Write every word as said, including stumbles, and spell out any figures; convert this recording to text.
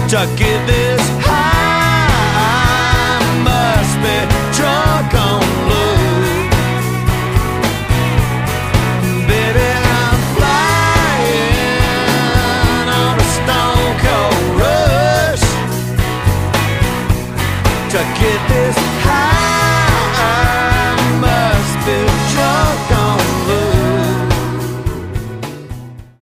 To get this high, I must be drunk on love. Baby, I'm flying on a stone cold rush to get this high.